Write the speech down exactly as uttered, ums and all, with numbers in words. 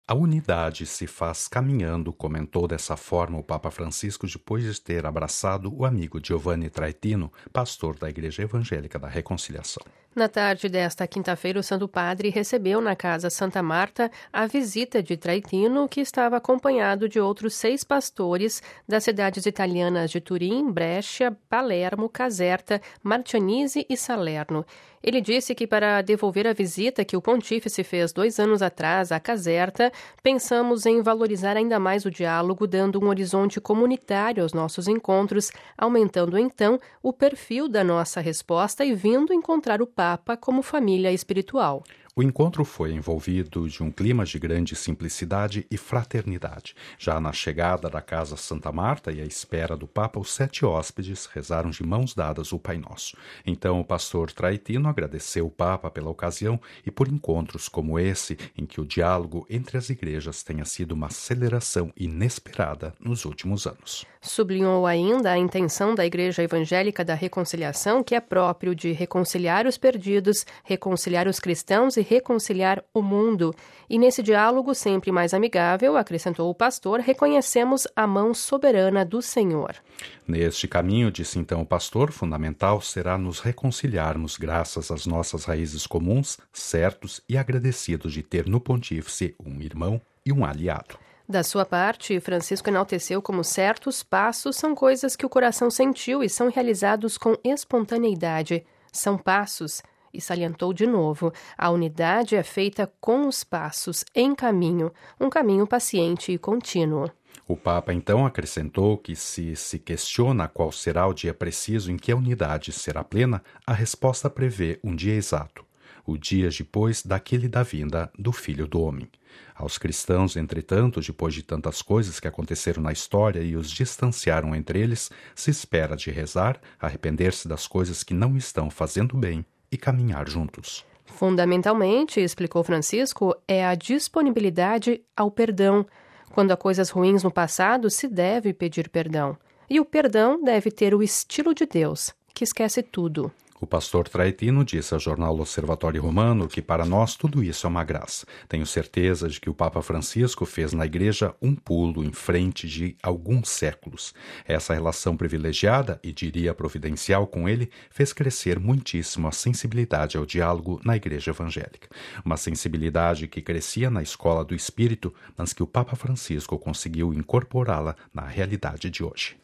A unidade se faz caminhando, comentou dessa forma o Papa Francisco depois de ter abraçado o amigo Giovanni Traetino, pastor da Igreja Evangélica da Reconciliação. Na tarde desta quinta-feira, o Santo Padre recebeu na Casa Santa Marta a visita de Traetino, que estava acompanhado de outros seis pastores das cidades italianas de Turim, Brescia, Palermo, Caserta, Marcianise e Salerno. Ele disse que para devolver a visita que o pontífice fez dois anos atrás à Caserta, pensamos em valorizar ainda mais o diálogo, dando um horizonte comunitário aos nossos encontros, aumentando então o perfil da nossa resposta e vindo encontrar o Papa como família espiritual. O encontro foi envolvido de um clima de grande simplicidade e fraternidade. Já na chegada da Casa Santa Marta e à espera do Papa, os sete hóspedes rezaram de mãos dadas o Pai Nosso. Então o pastor Traetino agradeceu o Papa pela ocasião e por encontros como esse, em que o diálogo entre as igrejas tenha sido uma aceleração inesperada nos últimos anos. Sublinhou ainda a intenção da Igreja Evangélica da Reconciliação, que é próprio de reconciliar os perdidos, reconciliar os cristãos e reconciliar o mundo. E nesse diálogo sempre mais amigável, acrescentou o pastor, reconhecemos a mão soberana do Senhor. Neste caminho, disse então o pastor, fundamental será nos reconciliarmos graças às nossas raízes comuns, certos e agradecidos de ter no pontífice um irmão e um aliado. Da sua parte, Francisco enalteceu como certos passos são coisas que o coração sentiu e são realizados com espontaneidade. São passos, e salientou de novo, a unidade é feita com os passos, em caminho, um caminho paciente e contínuo. O Papa então acrescentou que se se questiona qual será o dia preciso em que a unidade será plena, a resposta prevê um dia exato, o dia depois daquele da vinda do Filho do Homem. Aos cristãos, entretanto, depois de tantas coisas que aconteceram na história e os distanciaram entre eles, se espera de rezar, arrepender-se das coisas que não estão fazendo bem e caminhar juntos. Fundamentalmente, explicou Francisco, é a disponibilidade ao perdão. Quando há coisas ruins no passado, se deve pedir perdão. E o perdão deve ter o estilo de Deus, que esquece tudo. O pastor Traetino disse ao jornal L'Osservatore Romano que para nós tudo isso é uma graça. Tenho certeza de que o Papa Francisco fez na Igreja um pulo em frente de alguns séculos. Essa relação privilegiada, e diria providencial com ele, fez crescer muitíssimo a sensibilidade ao diálogo na Igreja Evangélica. Uma sensibilidade que crescia na escola do Espírito, mas que o Papa Francisco conseguiu incorporá-la na realidade de hoje.